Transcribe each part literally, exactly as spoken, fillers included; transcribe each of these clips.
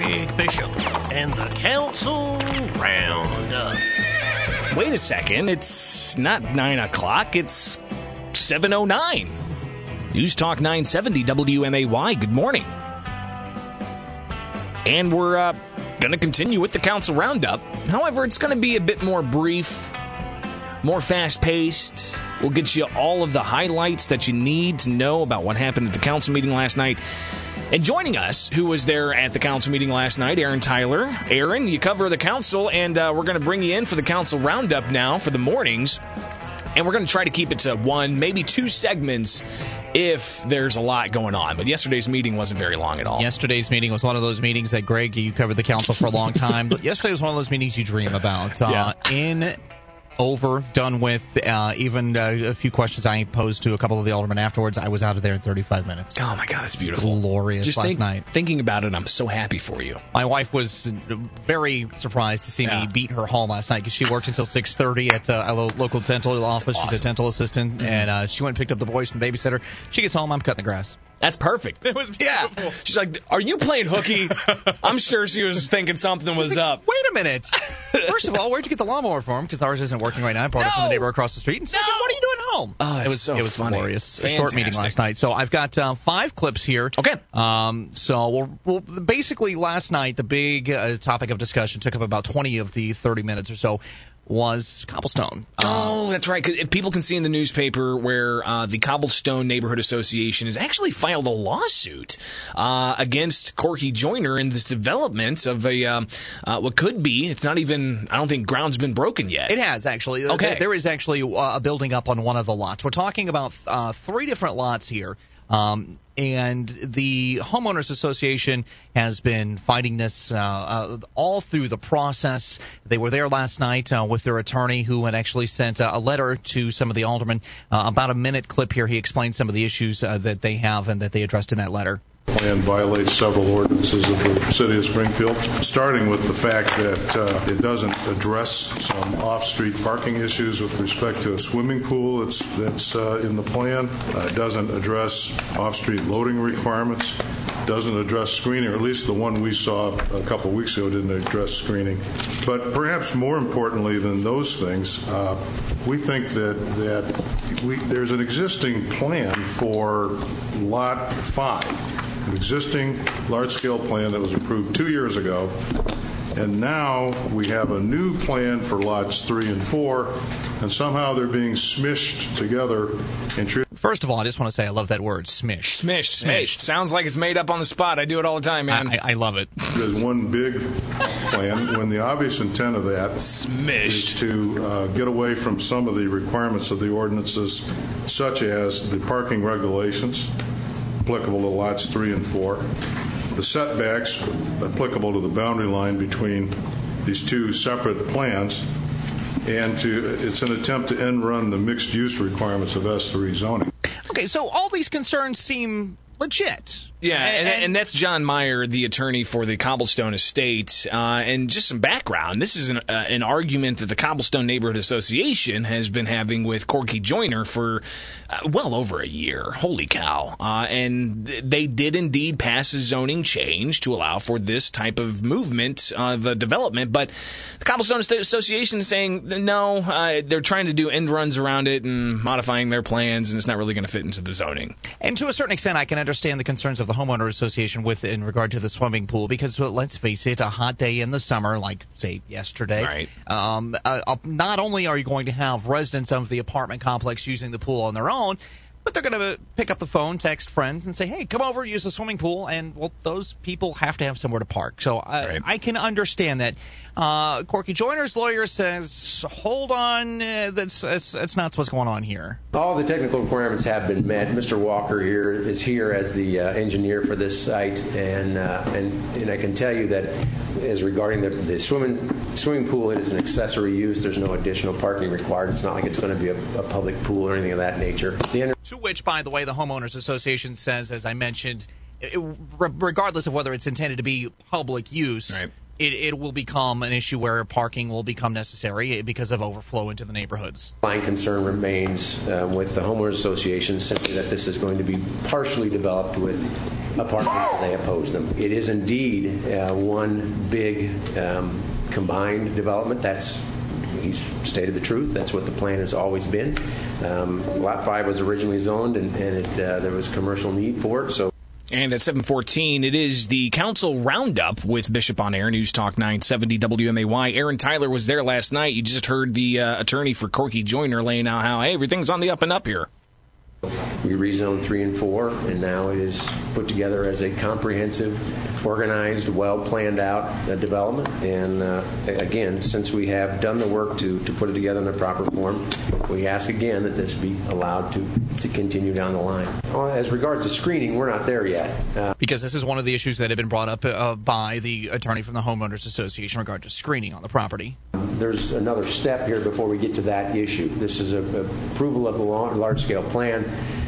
Greg Bishop and the Council Roundup. Wait a second, it's not nine o'clock, it's seven oh nine. News Talk nine seventy W M A Y, good morning. And we're uh, going to continue with the Council Roundup. However, it's going to be a bit more brief, more fast-paced. We'll get you all of the highlights that you need to know about what happened at the council meeting last night. And joining us, who was there at the council meeting last night, Aaron Tyler. Aaron, you cover the council, and uh, we're going to bring you in for the Council Roundup now for the mornings. And we're going to try to keep it to one, maybe two segments if there's a lot going on. But yesterday's meeting wasn't very long at all. Yesterday's meeting was one of those meetings that, Greg, you covered the council for a long time. But yesterday was one of those meetings you dream about. Uh, yeah. In, over, done with. Uh, even uh, a few questions I posed to a couple of the aldermen afterwards. I was out of there in thirty-five minutes. Oh, my God, that's beautiful. Glorious Just last think, night. Thinking about it, I'm so happy for you. My wife was very surprised to see yeah. me beat her home last night because she worked until six thirty at uh, a local dental office. Awesome. She's a dental assistant, mm-hmm. and uh, she went and picked up the boys from the babysitter. She gets home, I'm cutting the grass. That's perfect. It was beautiful. Yeah. She's like, are you playing hooky? I'm sure she was thinking something was like, up. Wait a minute. First of all, where'd you get the lawnmower from? Because ours isn't working right now. I borrowed it from the neighbor across the street. And second, No. what are you doing home? Oh, it was so It was funny. glorious. Fantastic. A short meeting last night. So I've got uh, five clips here. Okay. Um, so we'll, we'll, basically last night, the big uh, topic of discussion took up about twenty of the thirty minutes or so. Was cobblestone. Oh, that's right. 'Cause if people can see in the newspaper where uh, the Cobblestone Neighborhood Association has actually filed a lawsuit uh, against Corky Joyner in this development of a um, uh, what could be. It's not even. I don't think ground's been broken yet. It has actually. Okay. There, there is actually uh, a building up on one of the lots. We're talking about uh, three different lots here. Um, and the Homeowners Association has been fighting this uh, uh, all through the process. They were there last night uh, with their attorney, who had actually sent uh, a letter to some of the aldermen. Uh, about a minute clip here. He explained some of the issues uh, that they have and that they addressed in that letter. Plan violates several ordinances of the city of Springfield, starting with the fact that uh, it doesn't address some off-street parking issues with respect to a swimming pool that's, that's uh, in the plan. Uh, it doesn't address off-street loading requirements. Doesn't address screening, or at least the one we saw a couple of weeks ago didn't address screening. But perhaps more importantly than those things, uh, we think that, that we, there's an existing plan for Lot five. An existing large-scale plan that was approved two years ago, and now we have a new plan for lots three and four, and somehow they're being smished together. And tre- First of all, I just want to say I love that word, smish. Smished, smished. Sounds like it's made up on the spot. I do it all the time, man. I, I love it. There's one big plan when the obvious intent of that Smished. is to uh, get away from some of the requirements of the ordinances, such as the parking regulations applicable to lots three and four, the setbacks applicable to the boundary line between these two separate plans, and to it's an attempt to end run the mixed use requirements of S three zoning. Okay, so all these concerns seem legit. Yeah, and, and, and that's John Meyer, the attorney for the Cobblestone Estate. Uh, and just some background, this is an, uh, an argument that the Cobblestone Neighborhood Association has been having with Corky Joyner for uh, well over a year. Holy cow. Uh, and they did indeed pass a zoning change to allow for this type of movement of uh, development. But the Cobblestone Estate Association is saying, no, uh, they're trying to do end runs around it and modifying their plans, and it's not really going to fit into the zoning. And to a certain extent, I can understand the concerns of the Homeowner Association with in regard to the swimming pool, because well, let's face it, a hot day in the summer, like say yesterday, right. um, uh, not only are you going to have residents of the apartment complex using the pool on their own, but they're going to pick up the phone, text friends, and say, hey, come over, use the swimming pool. And, well, those people have to have somewhere to park. So I, right. I can understand that. Uh, Corky Joyner's lawyer says, hold on, uh, that's, that's, that's not what's going on here. All the technical requirements have been met. Mister Walker here is here as the uh, engineer for this site. And, uh, and, and I can tell you that as regarding the, the swimming, swimming pool, it is an accessory use. There's no additional parking required. It's not like it's going to be a, a public pool or anything of that nature. The end- To which, by the way, the Homeowners Association says, as I mentioned, it, regardless of whether it's intended to be public use, right. it, it will become an issue where parking will become necessary because of overflow into the neighborhoods. My concern remains uh, with the Homeowners Association simply that this is going to be partially developed with apartments, they oppose them. It is indeed uh, one big um, combined development. That's He's stated the truth. That's what the plan has always been. Um, Lot five was originally zoned, and, and it, uh, there was commercial need for it. So. And at seven fourteen, it is the Council Roundup with Bishop on Air, News Talk nine seventy W M A Y. Aaron Tyler was there last night. You just heard the uh, attorney for Corky Joyner laying out how, hey, everything's on the up and up here. We rezoned three and four, and now it is put together as a comprehensive, organized, well-planned out uh, development. And uh, again, since we have done the work to, to put it together in the proper form, we ask again that this be allowed to, to continue down the line. As regards to screening, we're not there yet. Uh, because this is one of the issues that have been brought up uh, by the attorney from the Homeowners Association in regard to screening on the property. There's another step here before we get to that issue. This is a, a approval of the large-scale plan.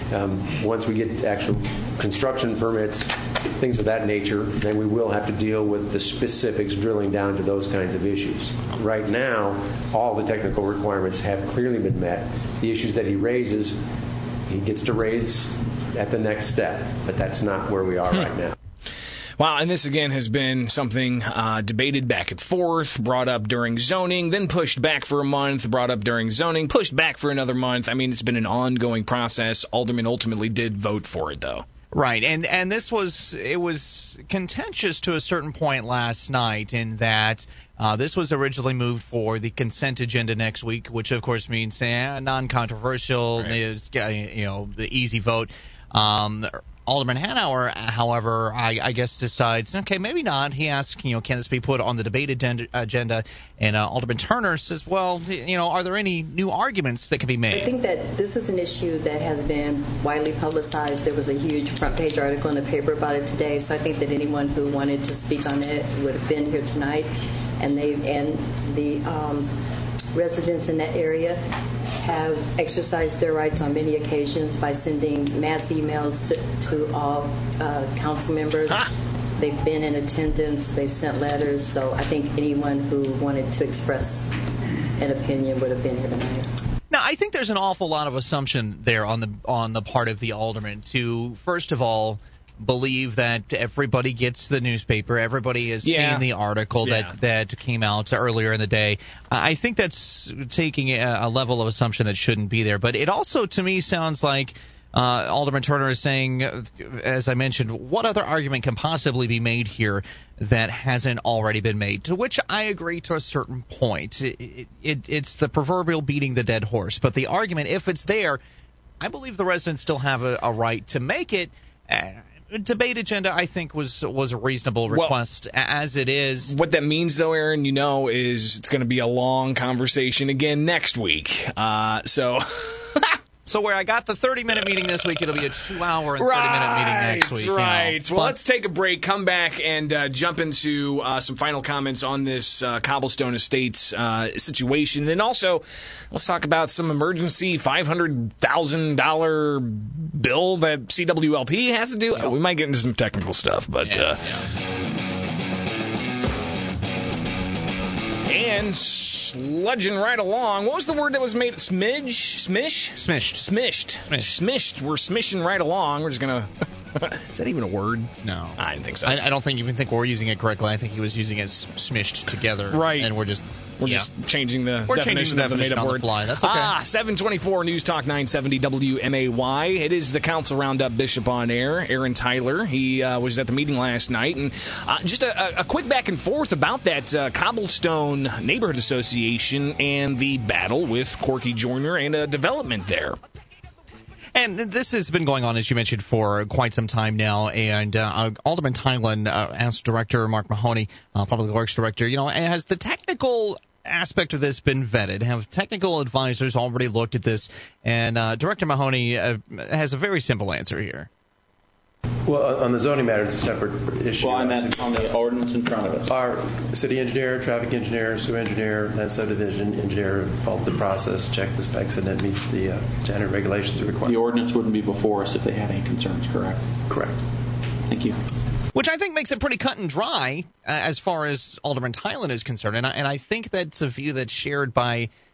Um, once we get actual construction permits, things of that nature, then we will have to deal with the specifics, drilling down to those kinds of issues. Right now, all the technical requirements have clearly been met. The issues that he raises, he gets to raise at the next step, but that's not where we are right now. Wow, and this again has been something uh, debated back and forth, brought up during zoning, then pushed back for a month, brought up during zoning, pushed back for another month. I mean, it's been an ongoing process. Alderman ultimately did vote for it, though. Right, and and this was it was contentious to a certain point last night in that uh, this was originally moved for the consent agenda next week, which of course means eh, non-controversial, right. Is, you know, the easy vote. Um, Alderman Hanauer, however, I, I guess decides, okay, maybe not. He asks, you know, can this be put on the debate agenda? And uh, Alderman Turner says, well, you know, are there any new arguments that can be made? I think that this is an issue that has been widely publicized. There was a huge front page article in the paper about it today, so I think that anyone who wanted to speak on it would have been here tonight. And they and the um, residents in that area have exercised their rights on many occasions by sending mass emails to, to all uh, council members. Ah. They've been in attendance. They've sent letters. So I think anyone who wanted to express an opinion would have been here tonight. Now, I think there's an awful lot of assumption there on the on the part of the alderman to, first of all, believe that everybody gets the newspaper, everybody has yeah. seen the article yeah. that, that came out earlier in the day. I think that's taking a, a level of assumption that shouldn't be there. But it also, to me, sounds like uh, Alderman Turner is saying, as I mentioned, what other argument can possibly be made here that hasn't already been made? To which I agree to a certain point. It, it, it's the proverbial beating the dead horse. But the argument, if it's there, I believe the residents still have a, a right to make it. Uh, Debate agenda, I think, was was a reasonable request well, as it is. What that means, though, Aaron, you know, is it's going to be a long conversation again next week. Uh, so... So where I got the thirty-minute meeting this week, it'll be a two-hour and thirty-minute meeting next week. Right, you know. Well, but, let's take a break, come back, and uh, jump into uh, some final comments on this uh, Cobblestone Estates uh, situation. Then also, let's talk about some emergency five hundred thousand dollars bill that C W L P has to do. Yeah. We might get into some technical stuff, but... Yeah, uh, yeah. And... sludging right along. What was the word that was made? Smidge? Smish? Smished. Smished. Smished. Smished. We're smishing right along. We're just going to... Is that even a word? No. I didn't think so. I, I don't think even think we're using it correctly. I think he was using it smished together. Right. And we're just... We're yeah. just changing the we're definition changing the of the made-up word. On the fly. That's okay. Ah, seven twenty-four News Talk nine seventy W M A Y. It is the Council Roundup. Bishop on Air. Aaron Tyler. He uh, was at the meeting last night. And uh, just a, a quick back and forth about that uh, Cobblestone Neighborhood Association and the battle with Corky Joyner and a development there. And this has been going on, as you mentioned, for quite some time now. And uh, Alderman Tylen uh, asked Director Mark Mahoney, uh, Public Works Director, you know, has the technical aspect of this been vetted? Have technical advisors already looked at this? And uh, Director Mahoney uh, has a very simple answer here. Well, on the zoning matter, it's a separate issue. Well, I meant on the ordinance in front of us. Our city engineer, traffic engineer, sewer engineer, and subdivision engineer followed the process, checked the specs, and it meets the uh, standard regulations required. The ordinance wouldn't be before us if they had any concerns, correct? Correct. Thank you. Which I think makes it pretty cut and dry uh, as far as Alderman Tylen is concerned. And I, and I think that's a view that's shared by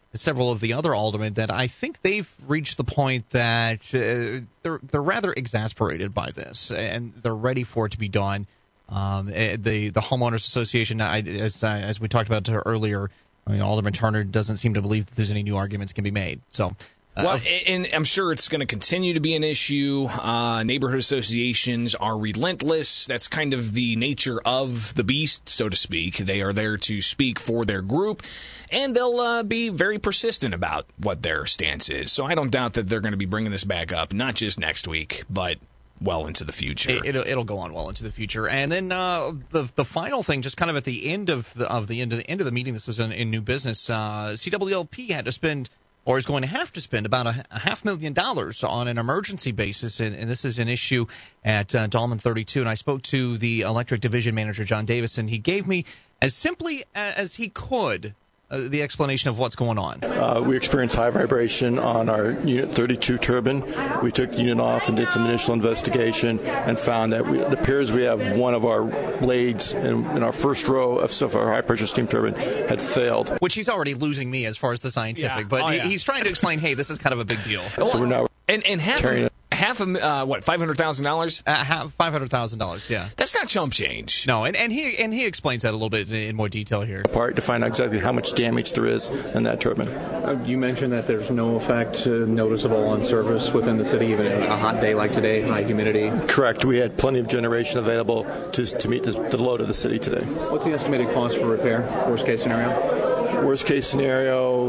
several of the other aldermen that I think they've reached the point that uh, they're they're rather exasperated by this, and they're ready for it to be done. Um, the the homeowners association, I, as uh, as we talked about earlier, I mean, Alderman Turner doesn't seem to believe that there's any new arguments can be made. So. Uh, well, and I'm sure it's going to continue to be an issue. Uh, neighborhood associations are relentless. That's kind of the nature of the beast, so to speak. They are there to speak for their group, and they'll uh, be very persistent about what their stance is. So I don't doubt that they're going to be bringing this back up, not just next week, but well into the future. It, it'll, it'll go on well into the future. And then uh, the the final thing, just kind of at the end of the of the end of the end of the meeting, this was in, in new business. Uh, C W L P had to spend, or is going to have to spend, about a, a half million dollars on an emergency basis, and, and this is an issue at uh, Dahlman thirty-two. And I spoke to the electric division manager, John Davis, and he gave me, as simply as he could, uh, the explanation of what's going on. Uh, we experienced high vibration on our Unit thirty-two turbine. We took the unit off and did some initial investigation and found that we, it appears we have one of our blades in, in our first row of, of our high-pressure steam turbine had failed. Which he's already losing me as far as the scientific, Yeah. but Oh, he, yeah. he's trying to explain, hey, this is kind of a big deal. So we're now And and half tearing a, it. half a uh, what five hundred thousand dollars? Uh, half, five hundred thousand dollars, yeah. That's not chump change. No, and, and he and he explains that a little bit in, in more detail here. apart to find out exactly how much damage there is in that turbine. Uh, you mentioned that there's no effect uh, noticeable on service within the city, even in a hot day like today, high humidity. Correct. We had plenty of generation available to, to meet the, the load of the city today. What's the estimated cost for repair, worst case scenario? Worst case scenario,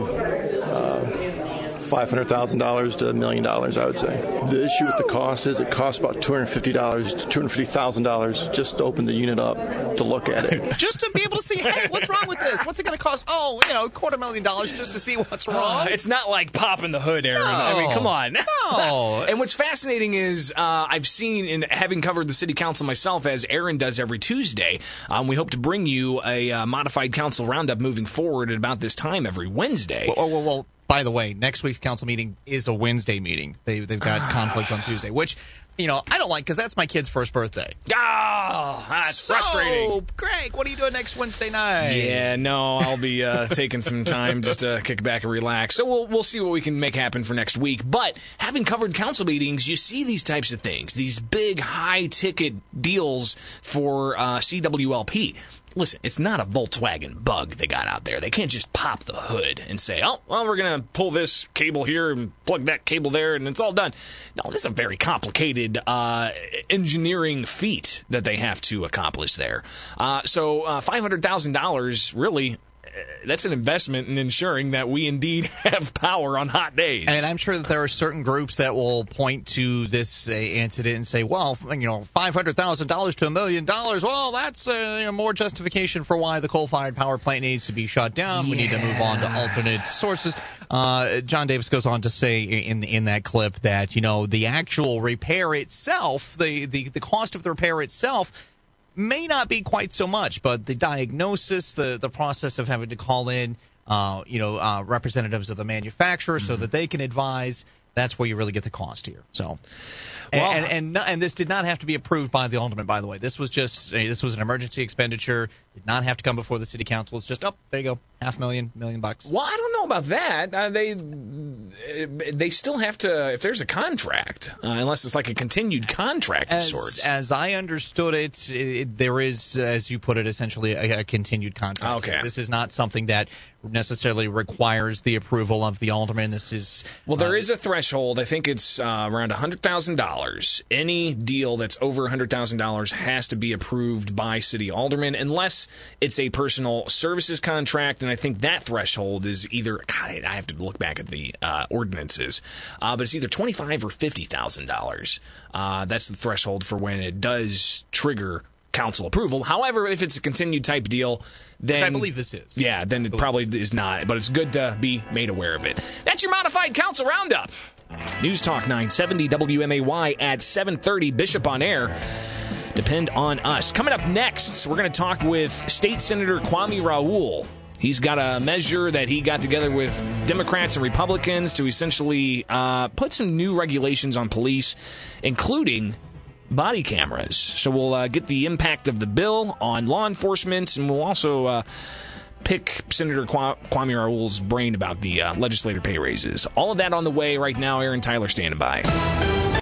uh, five hundred thousand dollars to a million dollars, I would say. The issue with the cost is it costs about two hundred fifty dollars to two hundred fifty thousand dollars just to open the unit up to look at it. Just to be able to see, hey, what's wrong with this? What's it going to cost? Oh, you know, quarter million dollars just to see what's Uh, wrong. it's not like popping the hood, Aaron. No. I mean, come on. No. And what's fascinating is uh, I've seen, in having covered the city council myself, as Aaron does every Tuesday, um, we hope to bring you a uh, modified council roundup moving forward at about this time every Wednesday. Well, well, well, by the way, next week's council meeting is a Wednesday meeting. They, they've got conflicts on Tuesday, which, you know, I don't like because that's my kid's first birthday. Ah, that's so, frustrating. Greg, what are you doing next Wednesday night? Yeah, no, I'll be uh, taking some time just to kick back and relax. So we'll we'll see what we can make happen for next week. But having covered council meetings, you see these types of things, these big high-ticket deals for uh, C W L P. Listen, it's not a Volkswagen Bug they got out there. They can't just pop the hood and say, oh, well, we're going to pull this cable here and plug that cable there, and it's all done. No, this is a very complicated uh, engineering feat that they have to accomplish there. Uh, so uh, five hundred thousand dollars, really, that's an investment in ensuring that we indeed have power on hot days. And I'm sure that there are certain groups that will point to this uh, incident and say, well, you know, five hundred thousand dollars to a million dollars, well, that's uh, you know, more justification for why the coal-fired power plant needs to be shut down. Yeah. We need to move on to alternate sources. Uh, John Davis goes on to say in in that clip that, you know, the actual repair itself, the, the, the cost of the repair itself may not be quite so much, but the diagnosis, the, the process of having to call in, uh, you know, uh, representatives of the manufacturer so that they can advise, that's where you really get the cost here. So, and, Well- and, and and this did not have to be approved by the alderman, by the way. This was just uh, this was an emergency expenditure. Did not have to come before the city council. It's just, oh, there you go, half million, million bucks. Well, I don't know about that. Uh, they they still have to, if there's a contract, uh, unless it's like a continued contract of As, sorts. as I understood it, it, there is, as you put it, essentially a, a continued contract. Okay. This is not something that necessarily requires the approval of the alderman. This is Well, there uh, is a threshold. I think it's uh, around one hundred thousand dollars. Any deal that's over one hundred thousand dollars has to be approved by city alderman, unless it's a personal services contract. And I think that threshold is either, God, I have to look back at the uh, ordinances, uh, but it's either twenty-five thousand dollars or fifty thousand dollars. Uh, that's the threshold for when it does trigger council approval. However, if it's a continued type deal, then Which I believe this is. Yeah, then it probably is not, but it's good to be made aware of it. That's your modified council roundup. News Talk nine seventy W M A Y at seven thirty, Bishop on Air. Depend on us. Coming up next, we're going to talk with State Senator Kwame Raoul. He's got a measure that he got together with Democrats and Republicans to essentially uh, put some new regulations on police, including body cameras. So we'll uh, get the impact of the bill on law enforcement, and we'll also uh, pick Senator Kwame Raoul's brain about the uh, legislator pay raises. All of that on the way right now. Aaron Tyler standing by.